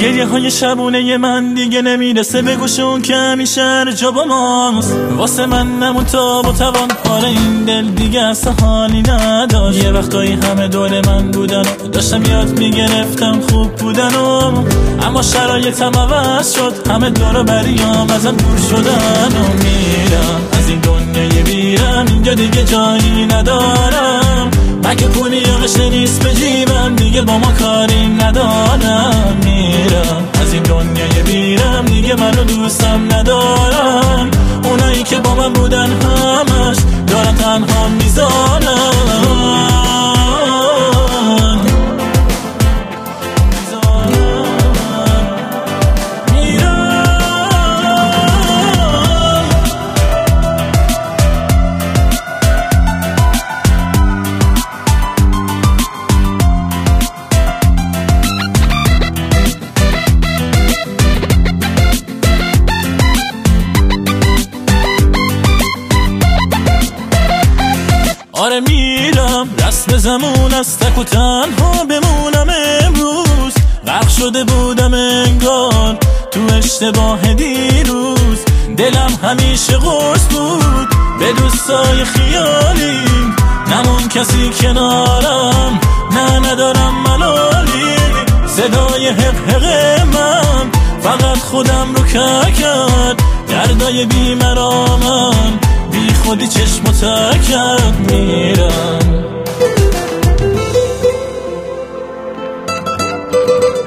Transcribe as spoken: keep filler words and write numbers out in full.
گریه های شبونه من دیگه نمیرسه به گوشون که همیشه هر جا با ماست. واسه من نمون تا با توان، آره این دل دیگه اصلا حالی نداشت. یه وقتایی همه دور من بودن و داشتم یاد میگرفتم خوب بودن و اما شرایطم عوض شد، همه دور بریام ازم دور شدن و میرم از این دنیای بیرم، اینجا دیگه جایی ندارم. مگه پولی یا قشه نیست به جیبم، دیگه با ما کاری ندارم. میرم از این دنیای بیرم، دیگه منو دوستم ندارم. اونایی که با من بودن همش دارن تنها میذارم. آره میرم رسم زمون از تک و تنها بمونم. امروز غرق شده بودم انگار تو اشتباه دیروز. دلم همیشه قرص بود به دوستای خیالی، نمون کسی کنارم، نه ندارم ملالی. صدای حق حق من فقط خودم رو که کرد، دردای بیمرامن بی خودی چشم و تکرد. میرم